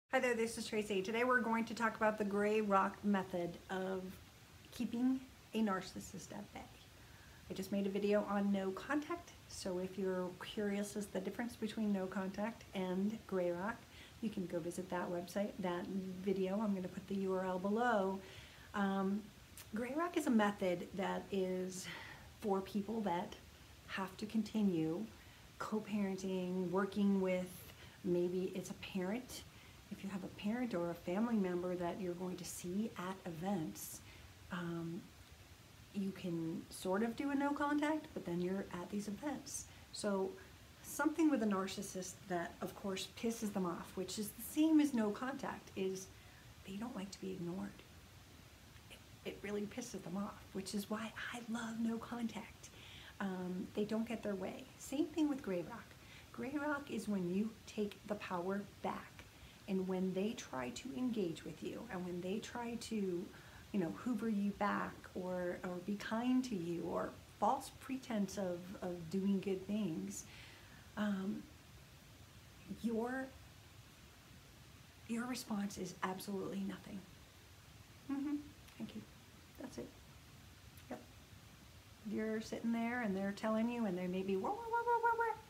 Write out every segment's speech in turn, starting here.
Hi there, this is Tracy. Today we're going to talk about the gray rock method of keeping a narcissist at bay. I just made a video on no contact, so if you're curious as the difference between no contact and gray rock, you can go visit that website, that video. I'm going to put the URL below. Gray rock is a method that is for people that have to continue co-parenting, working with, maybe it's a parent. If you have a parent or a family member that you're going to see at events, you can sort of do a no contact, but then you're at these events. So something with a narcissist that, of course, pisses them off, which is the same as no contact, is they don't like to be ignored. It really pisses them off, which is why I love no contact. They don't get their way. Same thing with gray rock. Gray rock is when you take the power back. And when they try to engage with you, and when they try to, hoover you back, or be kind to you, or false pretense of doing good things, your response is absolutely nothing. Thank you. That's it. Yep. You're sitting there, and they're telling you, and they may be wah, wah, wah, wah, wah, wah.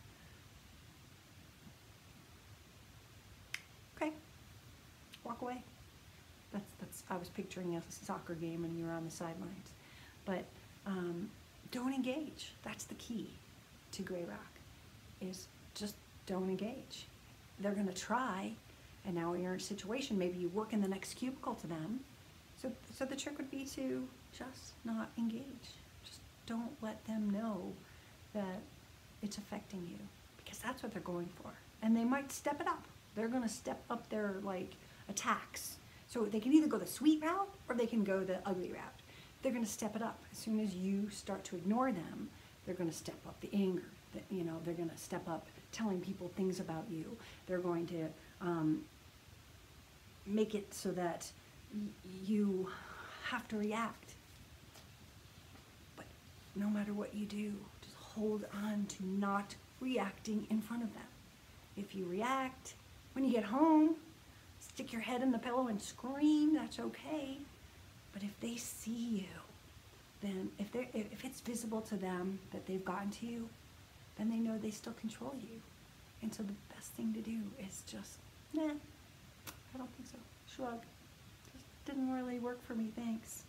Okay, walk away. That's. I was picturing a soccer game and you're on the sidelines, but don't engage. That's the key to gray rock. Is just don't engage. They're gonna try, and now you're in a situation. Maybe you work in the next cubicle to them. So the trick would be to just not engage. Just don't let them know that it's affecting you, because that's what they're going for, and they might step it up. They're going to step up their attacks. So they can either go the sweet route or they can go the ugly route. They're going to step it up. As soon as you start to ignore them, they're going to step up the anger. They're going to step up telling people things about you. They're going to make it so that you have to react. But no matter what you do, just hold on to not reacting in front of them. If you react, when you get home, stick your head in the pillow and scream, that's okay. But if they see you, then if it's visible to them that they've gotten to you, then they know they still control you. And so the best thing to do is just, nah, I don't think so. Shrug. Just didn't really work for me, thanks.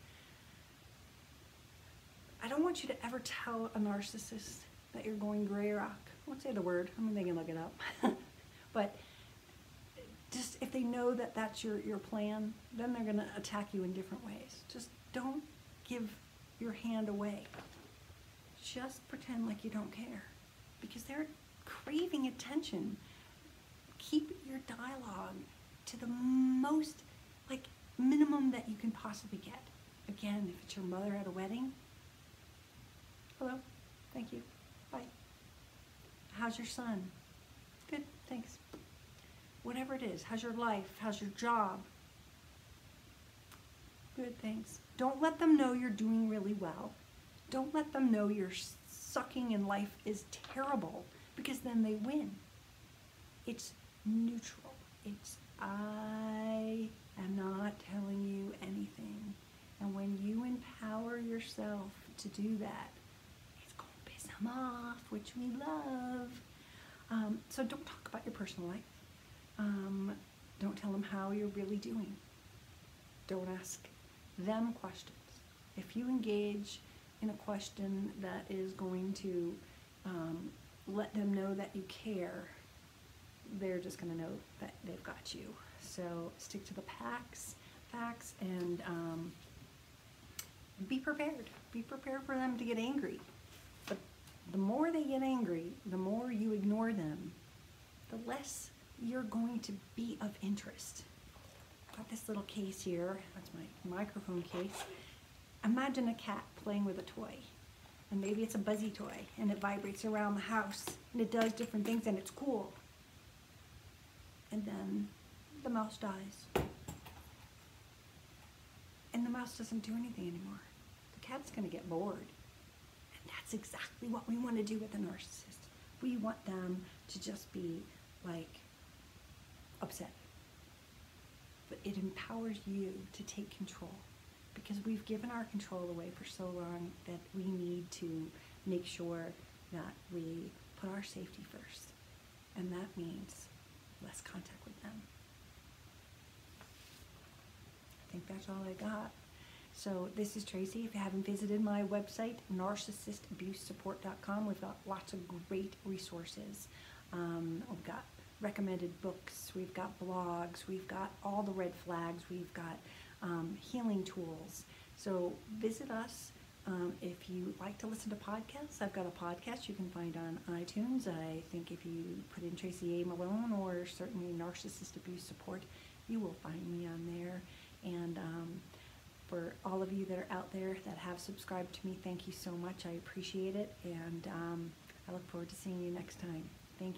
I don't want you to ever tell a narcissist that you're going gray rock. I won't say the word, I mean, they can look it up. But just if they know that that's your plan, then they're going to attack you in different ways. Just don't give your hand away. Just pretend like you don't care, because they're craving attention. Keep your dialogue to the most minimum that you can possibly get. Again, if it's your mother at a wedding, hello, thank you, bye. How's your son? Good, thanks. Whatever it is, how's your life? How's your job? Good, thanks. Don't let them know you're doing really well. Don't let them know you're sucking and life is terrible, because then they win. It's neutral. It's I am not telling you anything. And when you empower yourself to do that, it's going to piss them off, which we love. So don't talk about your personal life. Don't tell them how you're really doing. Don't ask them questions. If you engage in a question that is going to let them know that you care, they're just going to know that they've got you. So stick to the facts, and be prepared. Be prepared for them to get angry. But the more they get angry, the more you ignore them, the less you're going to be of interest. I've got this little case here. That's my microphone case. Imagine a cat playing with a toy. And maybe it's a buzzy toy, and it vibrates around the house, and it does different things, and it's cool. And then the mouse dies. And the mouse doesn't do anything anymore. The cat's going to get bored. And that's exactly what we want to do with a narcissist. We want them to just be upset. empowers you to take control, because we've given our control away for so long that we need to make sure that we put our safety first, and that means less contact with them. I think that's all I got. So this is Tracy. If you haven't visited my website, narcissistabusesupport.com, we've got lots of great resources. We've got recommended books, we've got blogs, we've got all the red flags, we've got healing tools. So visit us. If you like to listen to podcasts, I've got a podcast you can find on iTunes. I think if you put in Tracy A. Malone or certainly Narcissist Abuse Support, you will find me on there. And for all of you that are out there that have subscribed to me, thank you so much. I appreciate it, and I look forward to seeing you next time.